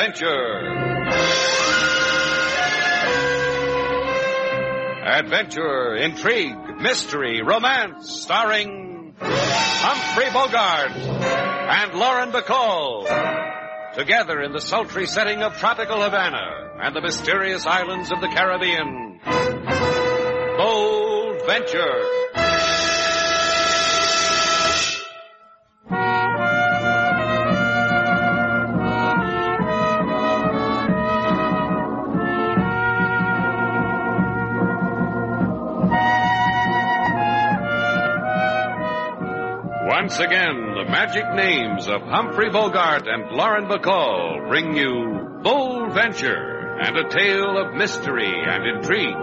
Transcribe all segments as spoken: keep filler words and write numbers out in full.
Adventure. Adventure, intrigue, mystery, romance, starring Humphrey Bogart and Lauren Bacall. Together in the sultry setting of tropical Havana and the mysterious islands of the Caribbean. Bold Venture. Once again, the magic names of Humphrey Bogart and Lauren Bacall bring you Bold Venture and a tale of mystery and intrigue.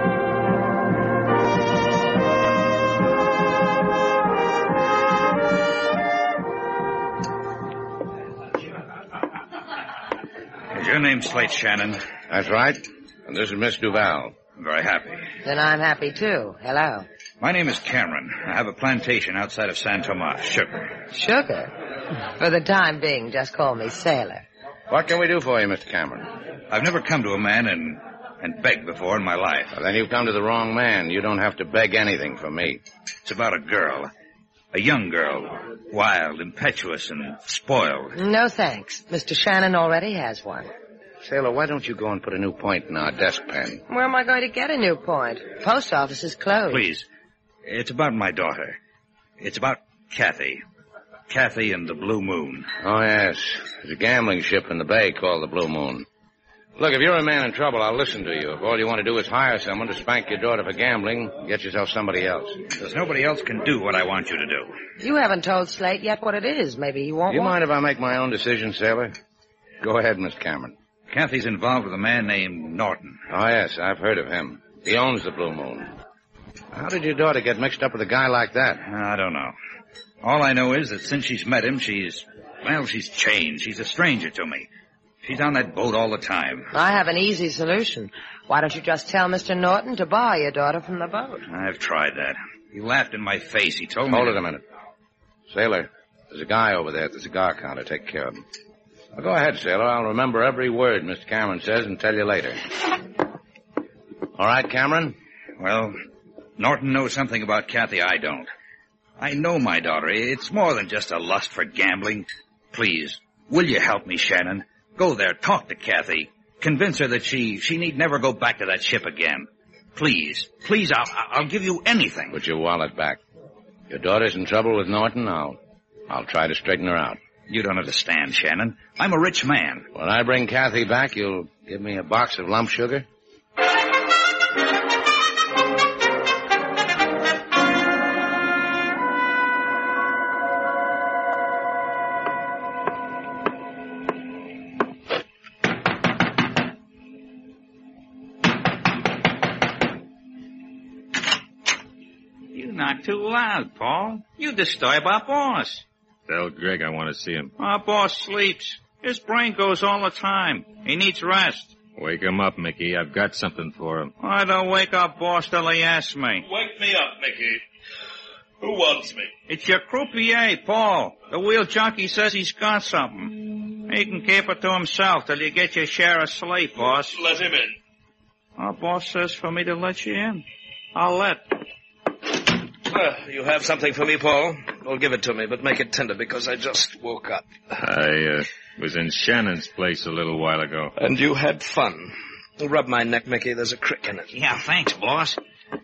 Is your name Slate Shannon? That's right. And this is Miss Duval. I'm very happy. Then I'm happy, too. Hello. My name is Cameron. I have a plantation outside of San Tomas, sugar. Sugar? For the time being, just call me Sailor. What can we do for you, Mister Cameron? I've never come to a man and, and begged before in my life. Well, then you've come to the wrong man. You don't have to beg anything from me. It's about a girl. A young girl. Wild, impetuous, and spoiled. No thanks. Mister Shannon already has one. Sailor, why don't you go and put a new point in our desk pen? Where am I going to get a new point? Post office is closed. Please. It's about my daughter. It's about Kathy. Kathy and the Blue Moon. Oh, yes. There's a gambling ship in the bay called the Blue Moon. Look, if you're a man in trouble, I'll listen to you. If all you want to do is hire someone to spank your daughter for gambling, get yourself somebody else. Because nobody else can do what I want you to do. You haven't told Slate yet what it is. Maybe he won't Do you want... mind if I make my own decision, Sailor? Go ahead, Miss Cameron. Kathy's involved with a man named Norton. Oh, yes, I've heard of him. He owns the Blue Moon. How did your daughter get mixed up with a guy like that? I don't know. All I know is that since she's met him, she's, well, she's changed. She's a stranger to me. She's on that boat all the time. I have an easy solution. Why don't you just tell Mister Norton to bar your daughter from the boat? I've tried that. He laughed in my face. He told me... Hold to... it a minute. Sailor, there's a guy over there at the cigar counter. Take care of him. Well, go ahead, Sailor. I'll remember every word Mister Cameron says and tell you later. All right, Cameron? Well, Norton knows something about Kathy I don't. I know my daughter. It's more than just a lust for gambling. Please, will you help me, Shannon? Go there, talk to Kathy. Convince her that she, she need never go back to that ship again. Please, please, I'll, I'll give you anything. Put your wallet back. Your daughter's in trouble with Norton. I'll, I'll try to straighten her out. You don't understand, Shannon. I'm a rich man. When I bring Kathy back, you'll give me a box of lump sugar? You're not too loud, Paul. You disturb our boss. Tell Greg I want to see him. Our boss sleeps. His brain goes all the time. He needs rest. Wake him up, Mickey. I've got something for him. I don't wake up boss till he asks me. Wake me up, Mickey. Who wants me? It's your croupier, Paul. The wheel junkie says he's got something. He can keep it to himself till you get your share of sleep, boss. Let him in. Our boss says for me to let you in. I'll let. Uh, you have something for me, Paul? Well, give it to me, but make it tender because I just woke up. I uh, was in Shannon's place a little while ago. And you had fun. Rub my neck, Mickey. There's a crick in it. Yeah, thanks, boss.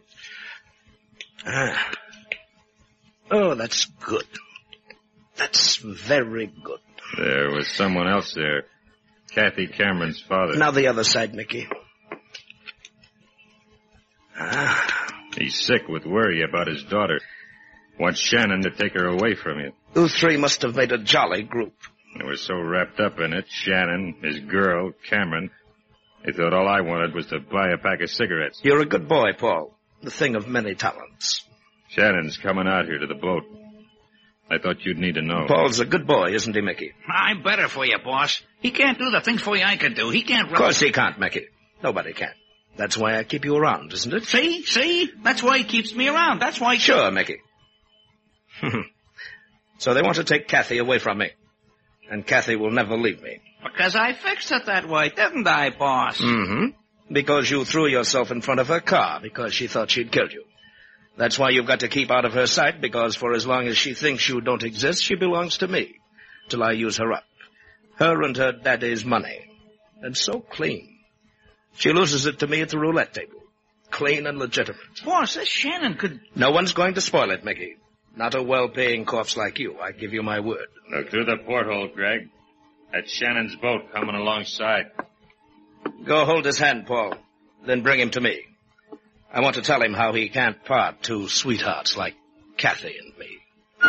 Ah. Oh, that's good. That's very good. There was someone else there. Kathy Cameron's father. Now the other side, Mickey. Ah. He's sick with worry about his daughter. Wants Shannon to take her away from you. You three must have made a jolly group. They were so wrapped up in it, Shannon, his girl, Cameron, they thought all I wanted was to buy a pack of cigarettes. You're a good boy, Paul. The thing of many talents. Shannon's coming out here to the boat. I thought you'd need to know. Paul's a good boy, isn't he, Mickey? I'm better for you, boss. He can't do the things for you I can do. He can't... Of course he can't, Mickey. Nobody can. That's why I keep you around, isn't it? See? See? That's why he keeps me around. That's why... He... Sure, Mickey. So they want to take Kathy away from me. And Kathy will never leave me. Because I fixed it that way, didn't I, boss? Mm-hmm. Because you threw yourself in front of her car because she thought she'd killed you. That's why you've got to keep out of her sight, because for as long as she thinks you don't exist, she belongs to me, till I use her up. Her and her daddy's money. And so clean. She loses it to me at the roulette table. Clean and legitimate. Boss, this Shannon could... No one's going to spoil it, Mickey. Not a well-paying corpse like you, I give you my word. Look through the porthole, Greg. That's Shannon's boat coming alongside. Go hold his hand, Paul. Then bring him to me. I want to tell him how he can't part two sweethearts like Kathy and me.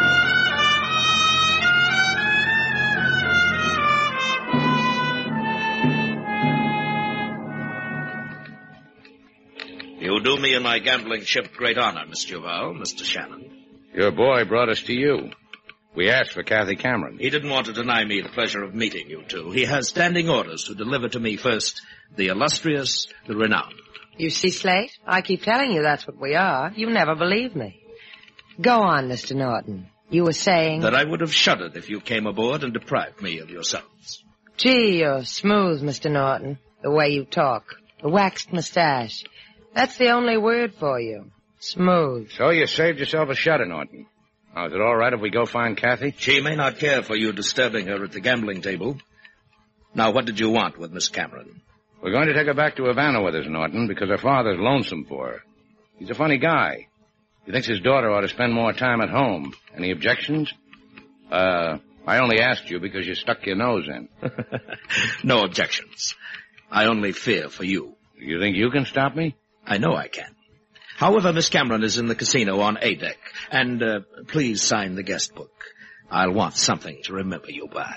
You do me and my gambling ship great honor, Miss Duval, Mister Shannon. Your boy brought us to you. We asked for Kathy Cameron. He didn't want to deny me the pleasure of meeting you two. He has standing orders to deliver to me first the illustrious, the renowned. You see, Slate, I keep telling you that's what we are. You never believe me. Go on, Mister Norton. You were saying... That I would have shuddered if you came aboard and deprived me of yourselves. Gee, you're smooth, Mister Norton. The way you talk. The waxed mustache. That's the only word for you. Smooth. So you saved yourself a shudder, Norton. Now, is it all right if we go find Kathy? She may not care for you disturbing her at the gambling table. Now, what did you want with Miss Cameron? We're going to take her back to Havana with us, Norton, because her father's lonesome for her. He's a funny guy. He thinks his daughter ought to spend more time at home. Any objections? Uh, I only asked you because you stuck your nose in. No objections. I only fear for you. You think you can stop me? I know I can. However, Miss Cameron is in the casino on A deck, and uh, please sign the guest book. I'll want something to remember you by.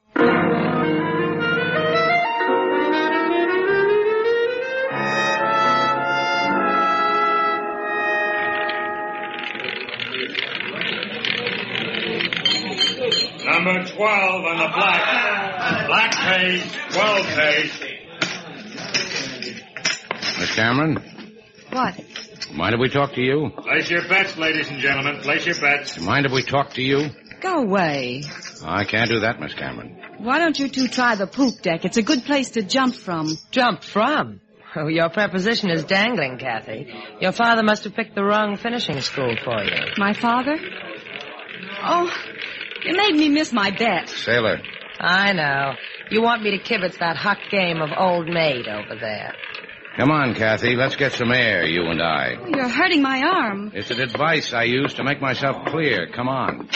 Number twelve on the black. Black pays, twelve pays. Miss Cameron? What? Mind if we talk to you? Place your bets, ladies and gentlemen. Place your bets. Mind if we talk to you? Go away. I can't do that, Miss Cameron. Why don't you two try the poop deck? It's a good place to jump from. Jump from? Oh, your preposition is dangling, Kathy. Your father must have picked the wrong finishing school for you. My father? Oh, you made me miss my bet. Sailor. I know. You want me to kibitz that hot game of old maid over there. Come on, Kathy. Let's get some air, you and I. You're hurting my arm. It's an advice I use to make myself clear. Come on.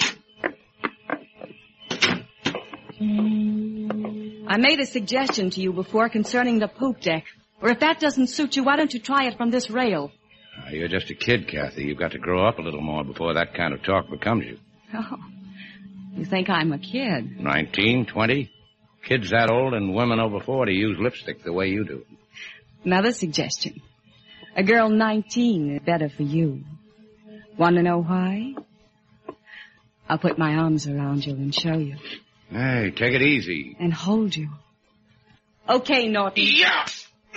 I made a suggestion to you before concerning the poop deck. Or if that doesn't suit you, why don't you try it from this rail? Uh, you're just a kid, Kathy. You've got to grow up a little more before that kind of talk becomes you. Oh, you think I'm a kid? Nineteen, twenty? Kids that old and women over forty use lipstick the way you do. Another suggestion. A girl nineteen is better for you. Want to know why? I'll put my arms around you and show you. Hey, take it easy. And hold you. Okay, Norton. Yeah!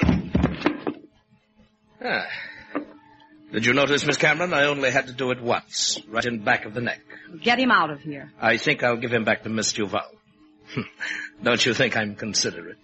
Ah. Did you notice, Miss Cameron? I only had to do it once, right in back of the neck. Get him out of here. I think I'll give him back to Miss Duval. Don't you think I'm considerate?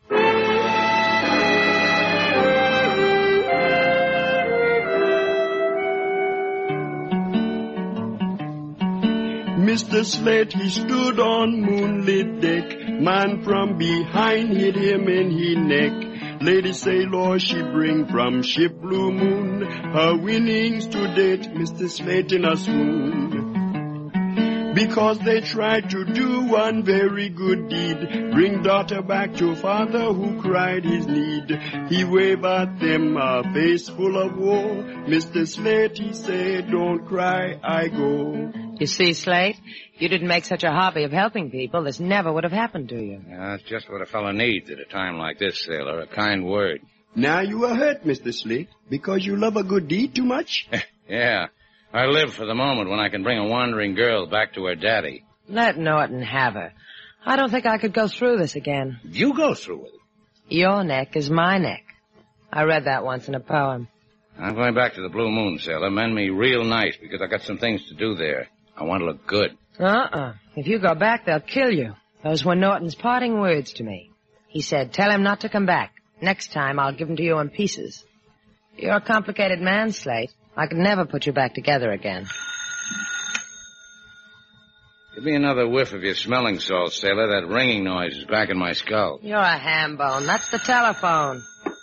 Mister Slate, he stood on moonlit deck. Man from behind hit him in he neck. Lady Sailor, she bring from ship Blue Moon her winnings to date, Mister Slate in a swoon. Because they tried to do one very good deed, bring daughter back to father who cried his need. He waved at them a face full of woe. Mister Slate, he said, don't cry, I go. You see, Slate, you didn't make such a hobby of helping people, this never would have happened to you. Yeah, that's just what a fellow needs at a time like this, Sailor, a kind word. Now you are hurt, Mister Slate, because you love a good deed too much? Yeah, I live for the moment when I can bring a wandering girl back to her daddy. Let Norton have her. I don't think I could go through this again. You go through with it. Your neck is my neck. I read that once in a poem. I'm going back to the Blue Moon, Sailor. Mend me real nice because I got some things to do there. I want to look good. Uh-uh. If you go back, they'll kill you. Those were Norton's parting words to me. He said, tell him not to come back. Next time I'll give him to you in pieces. You're a complicated man, Slate. I could never put you back together again. Give me another whiff of your smelling salts, sailor. That ringing noise is back in my skull. You're a ham bone. That's the telephone.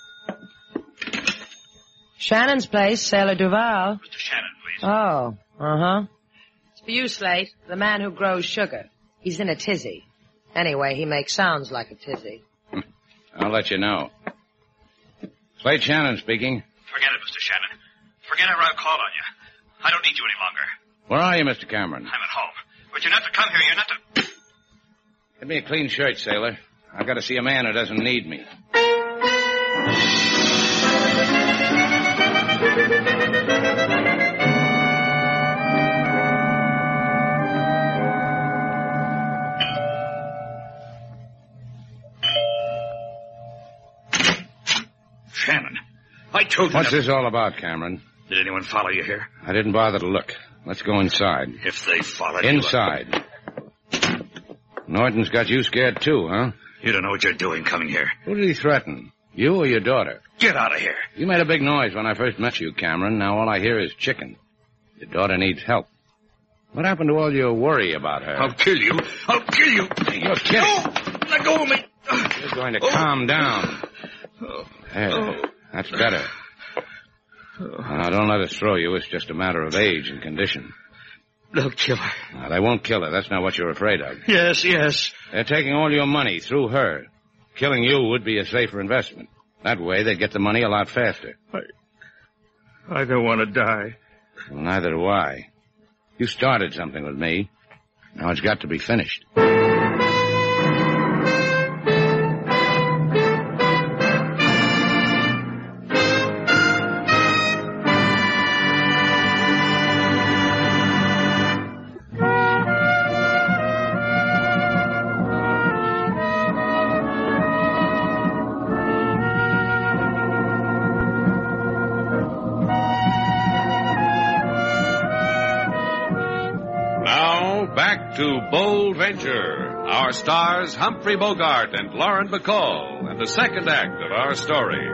Shannon's place, Sailor Duval. Mister Shannon, please. Oh, uh-huh. It's for you, Slate, the man who grows sugar. He's in a tizzy. Anyway, he makes sounds like a tizzy. I'll let you know. Slate Shannon speaking. Forget it, Mister Shannon. Forget ever I've called on you. I don't need you any longer. Where are you, Mister Cameron? I'm at home. But you're not to come here. You're not to... Give me a clean shirt, sailor. I've got to see a man who doesn't need me. Shannon, I told you... What's never... this all about, Cameron? Did anyone follow you here? I didn't bother to look. Let's go inside. If they followed you... Inside. Norton's got you scared too, huh? You don't know what you're doing coming here. Who did he threaten? You or your daughter? Get out of here. You made a big noise when I first met you, Cameron. Now all I hear is chicken. Your daughter needs help. What happened to all your worry about her? I'll kill you. I'll kill you. You're kidding. No! Let go of me. You're going to oh. calm down. There. Oh. That's better. Now, don't let us throw you. It's just a matter of age and condition. They'll kill her. Now, they won't kill her. That's not what you're afraid of. Yes, yes. They're taking all your money through her. Killing you would be a safer investment. That way, they'd get the money a lot faster. I... I don't want to die. Well, neither do I. You started something with me. Now it's got to be finished. To Bold Venture, our stars Humphrey Bogart and Lauren Bacall, and the second act of our story.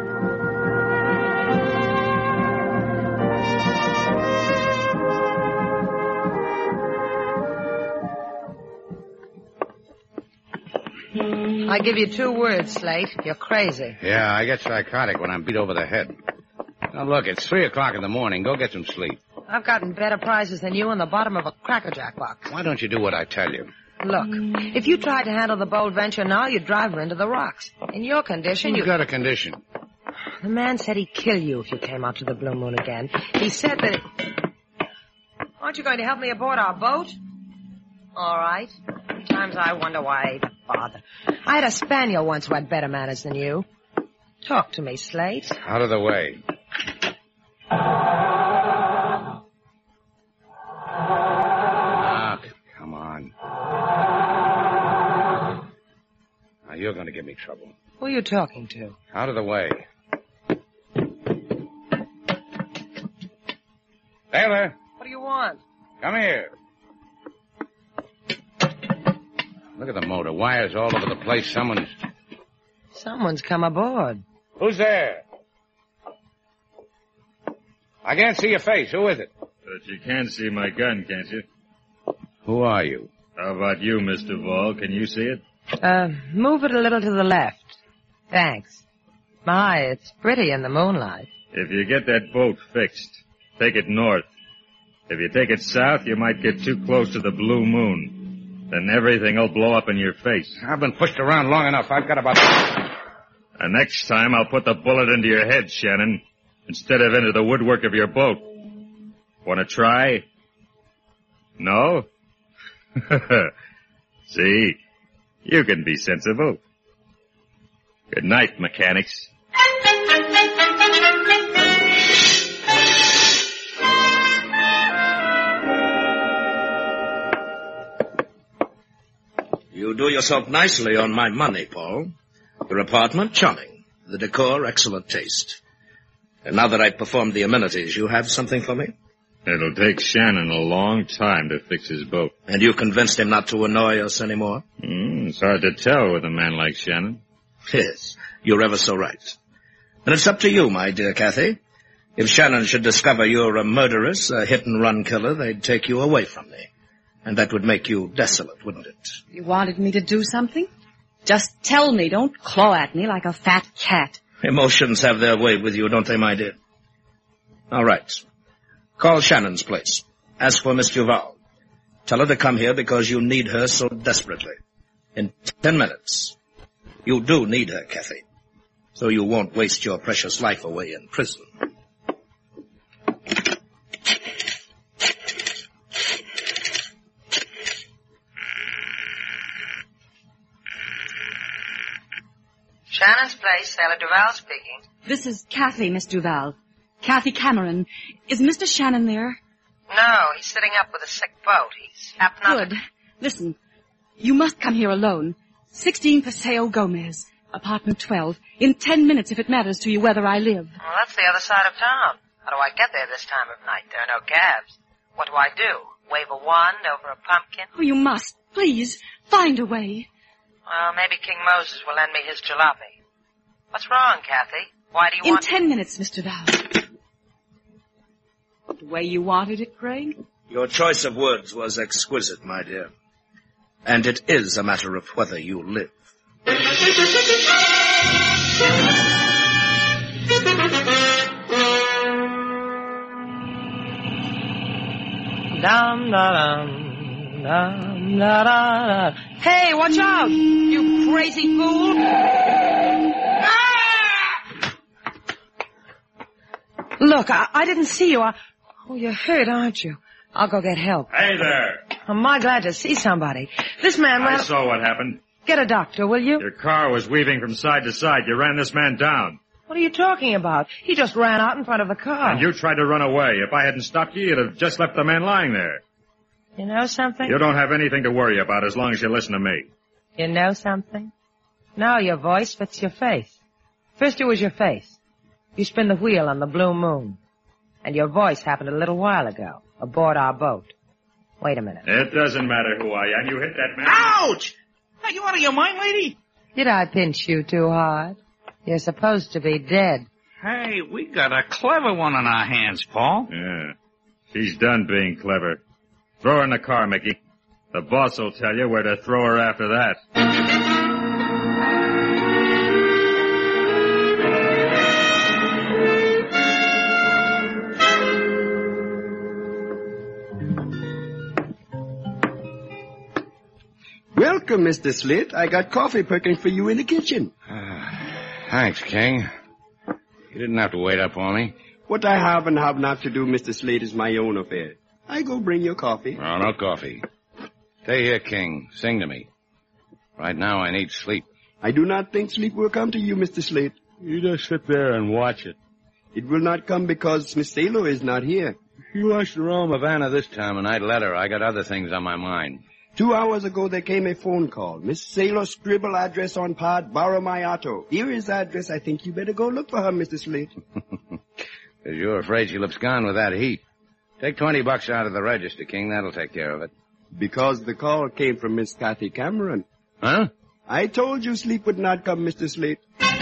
I give you two words, Slate. You're crazy. Yeah, I get psychotic when I'm beat over the head. Now, look, it's three o'clock in the morning. Go get some sleep. I've gotten better prizes than you on the bottom of a Cracker Jack box. Why don't you do what I tell you? Look, if you tried to handle the Bold Venture now, you'd drive her into the rocks. In your condition, Who's you... got a condition? The man said he'd kill you if you came out to the Blue Moon again. He said that... Aren't you going to help me aboard our boat? All right. Sometimes I wonder why I even bother. I had a spaniel once who had better manners than you. Talk to me, Slate. Out of the way. You're going to give me trouble. Who are you talking to? Out of the way. Taylor. What do you want? Come here. Look at the motor. Wires all over the place. Someone's... Someone's come aboard. Who's there? I can't see your face. Who is it? But you can see my gun, can't you? Who are you? How about you, Mister Ball? Can you see it? Uh, move it a little to the left. Thanks. My, it's pretty in the moonlight. If you get that boat fixed, take it north. If you take it south, you might get too close to the Blue Moon. Then everything will blow up in your face. I've been pushed around long enough. I've got about... And next time I'll put the bullet into your head, Shannon, instead of into the woodwork of your boat. Want to try? No? See? You can be sensible. Good night, mechanics. You do yourself nicely on my money, Paul. Your apartment, charming. The decor, excellent taste. And now that I've performed the amenities, you have something for me? It'll take Shannon a long time to fix his boat. And you convinced him not to annoy us anymore? Mm, it's hard to tell with a man like Shannon. Yes, you're ever so right. And it's up to you, my dear Kathy. If Shannon should discover you're a murderess, a hit-and-run killer, they'd take you away from me. And that would make you desolate, wouldn't it? You wanted me to do something? Just tell me. Don't claw at me like a fat cat. Emotions have their way with you, don't they, my dear? All right. Call Shannon's place. Ask for Miss Duval. Tell her to come here because you need her so desperately. In ten minutes. You do need her, Kathy. So you won't waste your precious life away in prison. Shannon's place, Sailor Duval speaking. This is Kathy, Miss Duval. Kathy Cameron. Is Mister Shannon there? No, he's sitting up with a sick boat. He's hypnotic. Good. Listen, you must come here alone. sixteen Paseo Gomez, apartment twelve. In ten minutes if it matters to you whether I live. Well, that's the other side of town. How do I get there this time of night? There are no cabs. What do I do? Wave a wand over a pumpkin? Oh, you must. Please, find a way. Well, maybe King Moses will lend me his jalopy. What's wrong, Kathy? Why do you In want... ten minutes, Mister Val. The way you wanted it, Craig? Your choice of words was exquisite, my dear. And it is a matter of whether you live. Dum, da, dum, dum, da, da, da. Hey, watch out, you crazy fool! Look, I, I didn't see you. I... Oh, you're hurt, aren't you? I'll go get help. Hey there. I'm my glad to see somebody. This man ran... I saw what happened. Get a doctor, will you? Your car was weaving from side to side. You ran this man down. What are you talking about? He just ran out in front of the car. And you tried to run away. If I hadn't stopped you, you'd have just left the man lying there. You know something? You don't have anything to worry about as long as you listen to me. You know something? Now your voice fits your face. First it was your face. You spin the wheel on the blue moon. And your voice happened a little while ago, aboard our boat. Wait a minute. It doesn't matter who I am. You hit that man. Ouch! Are you out of your mind, lady? Did I pinch you too hard? You're supposed to be dead. Hey, we got a clever one on our hands, Paul. Yeah. She's done being clever. Throw her in the car, Mickey. The boss will tell you where to throw her after that. Welcome, Mister Slate. I got coffee perking for you in the kitchen. Uh, thanks, King. You didn't have to wait up for me. What I have and have not to do, Mister Slate, is my own affair. I go bring your coffee. Oh, no coffee. Stay here, King. Sing to me. Right now I need sleep. I do not think sleep will come to you, Mister Slate. You just sit there and watch it. It will not come because Miss Sailor is not here. She wants to roam Havana this time, and I'd let her. I got other things on my mind. Two hours ago, there came a phone call. Miss Sailor scribble address on pod, borrow my auto. Here is address. I think you better go look for her, Mister Slate. Because you're afraid she'll abscond with that heat. Take twenty bucks out of the register, King. That'll take care of it. Because the call came from Miss Kathy Cameron. Huh? I told you sleep would not come, Mister Slate.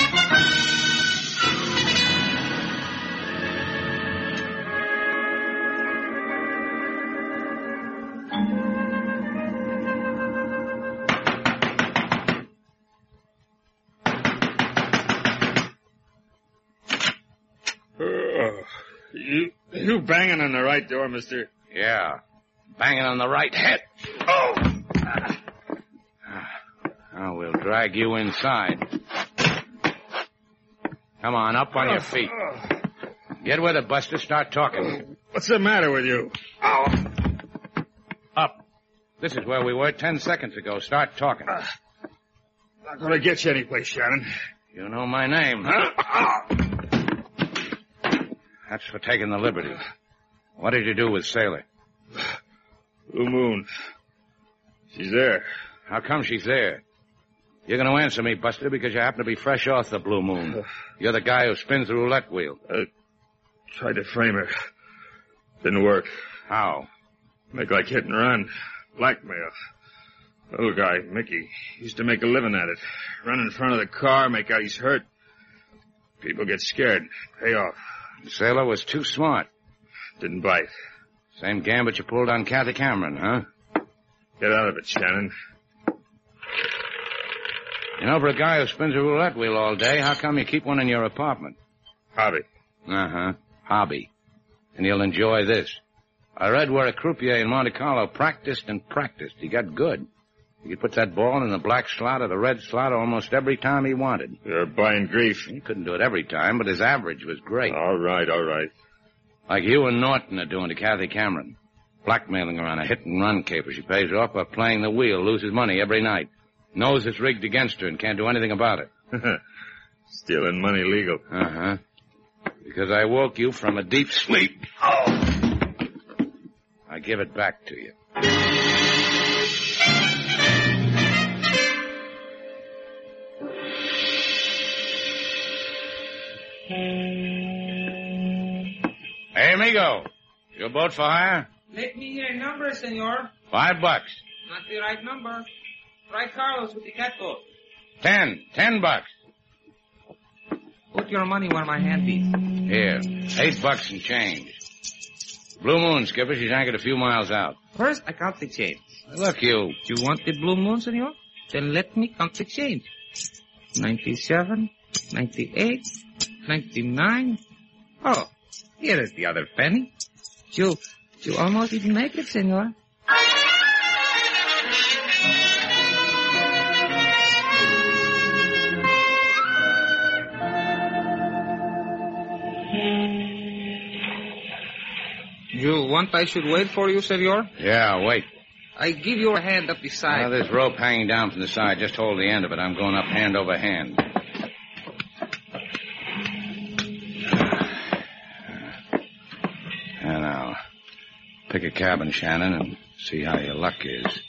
You, you banging on the right door, mister? Yeah. Banging on the right head. Oh! Now we'll drag you inside. Come on, up on your feet. Get with it, Buster. Start talking. What's the matter with you? Up. This is where we were ten seconds ago. Start talking. Uh, not gonna get you anyplace, Shannon. You know my name, huh? That's for taking the liberty. What did you do with Sailor? Blue Moon. She's there. How come she's there? You're going to answer me, Buster, because you happen to be fresh off the Blue Moon. You're the guy who spins the roulette wheel. I tried to frame her. Didn't work. How? Make like hit and run. Blackmail. Little guy, Mickey, used to make a living at it. Run in front of the car, make out he's hurt. People get scared. Pay off. The sailor was too smart. Didn't bite. Same gambit you pulled on Kathy Cameron, huh? Get out of it, Shannon. You know, for a guy who spins a roulette wheel all day, how come you keep one in your apartment? Hobby. Uh-huh. Hobby. And you'll enjoy this. I read where a croupier in Monte Carlo practiced and practiced. He got good. He could put that ball in the black slot or the red slot almost every time he wanted. You're buying grief. He couldn't do it every time, but his average was great. All right, all right. Like you and Norton are doing to Kathy Cameron. Blackmailing her on a hit-and-run caper. She pays off by playing the wheel, loses money every night. Knows it's rigged against her and can't do anything about it. Stealing money legal. Uh-huh. Because I woke you from a deep sleep. Oh! I give it back to you. Hey, amigo. Your boat for hire? Let me hear a number, senor. Five bucks. Not the right number. Try Carlos with the catboat. Ten. Ten bucks. Put your money where my hand is. Here. Eight bucks and change. Blue Moon, skipper. She's anchored a few miles out. First, I count the change. Look, you. You want the Blue Moon, senor? Then let me count the change. Ninety-seven, ninety-eight, ninety-nine. Oh, here is the other penny. You, you almost didn't make it, senor. You want I should wait for you, senor? Yeah, wait. I give you a hand up the side. Now, there's rope hanging down from the side. Just hold the end of it. I'm going up hand over hand. And now, pick a cabin, Shannon, and see how your luck is.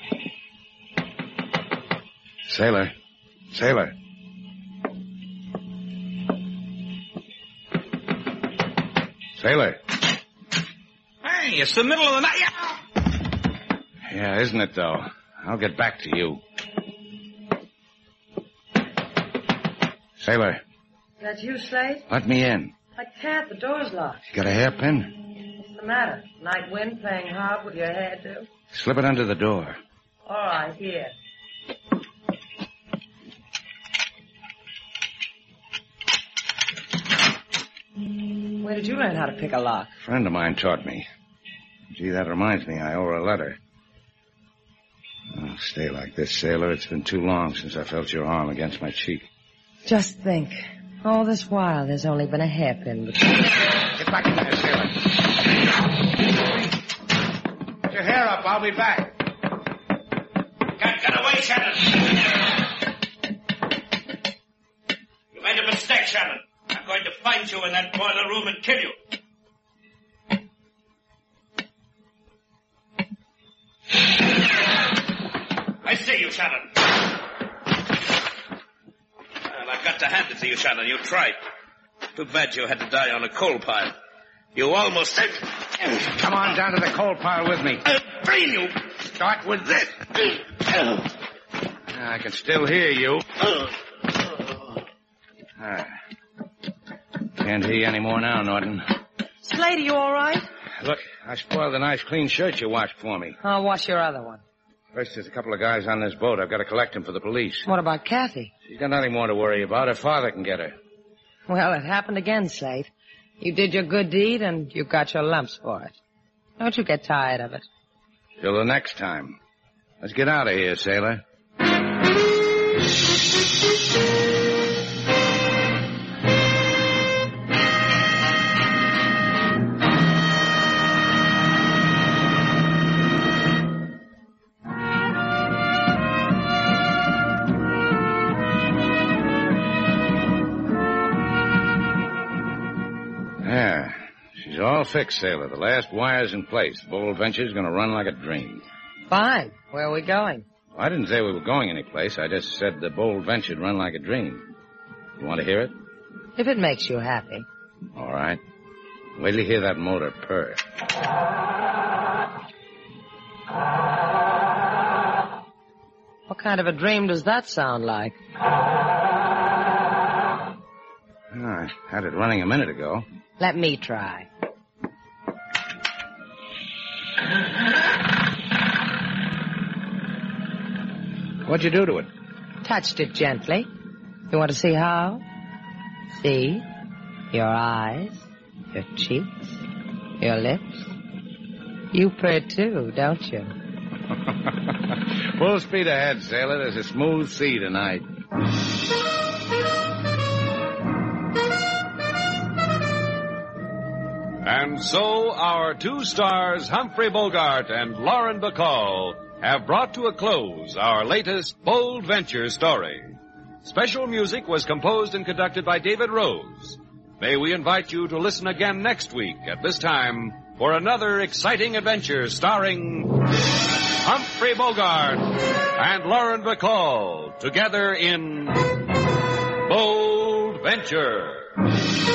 Sailor. Sailor. Sailor. Hey, it's the middle of the night. Yeah, isn't it, though? I'll get back to you. Sailor. That you, Slade? Let me in. I can't. The door's locked. You got a hairpin? What's the matter? Night wind playing hard with your hair, too? Slip it under the door. All right, here. Where did you learn how to pick a lock? A friend of mine taught me. Gee, that reminds me. I owe her a letter. Oh, stay like this, sailor. It's been too long since I felt your arm against my cheek. Just think. All this while, there's only been a hairpin between. Get back in there, sailor. Put your hair up. I'll be back. Get, get away, Shannon. You made a mistake, Shannon. I'm going to find you in that boiler room and kill you. I see you, Shannon. Well, I've got to hand it to you, Shannon. You tried. Too bad you had to die on a coal pile. You almost said... Come on down to the coal pile with me. I'll brain you. Start with this. I can still hear you. Ah. Can't hear you anymore now, Norton. Slade, are you all right? Look, I spoiled the nice clean shirt you washed for me. I'll wash your other one. First, there's a couple of guys on this boat. I've got to collect them for the police. What about Kathy? She's got nothing more to worry about. Her father can get her. Well, it happened again, Slade. You did your good deed, and you got your lumps for it. Don't you get tired of it. Till the next time. Let's get out of here, sailor. Yeah, she's all fixed, sailor. The last wire's in place. The Bold Venture's going to run like a dream. Fine. Where are we going? Well, I didn't say we were going anyplace. I just said the Bold Venture'd run like a dream. You want to hear it? If it makes you happy. All right. Wait till you hear that motor purr. What kind of a dream does that sound like? Oh, I had it running a minute ago. Let me try. What'd you do to it? Touched it gently. You want to see how? See? Your eyes, your cheeks, your lips. You purr too, don't you? Full speed ahead, sailor. There's a smooth sea tonight. And so our two stars, Humphrey Bogart and Lauren Bacall, have brought to a close our latest bold venture story. Special music was composed and conducted by David Rose. May we invite you to listen again next week at this time for another exciting adventure starring Humphrey Bogart and Lauren Bacall together in Bold Venture.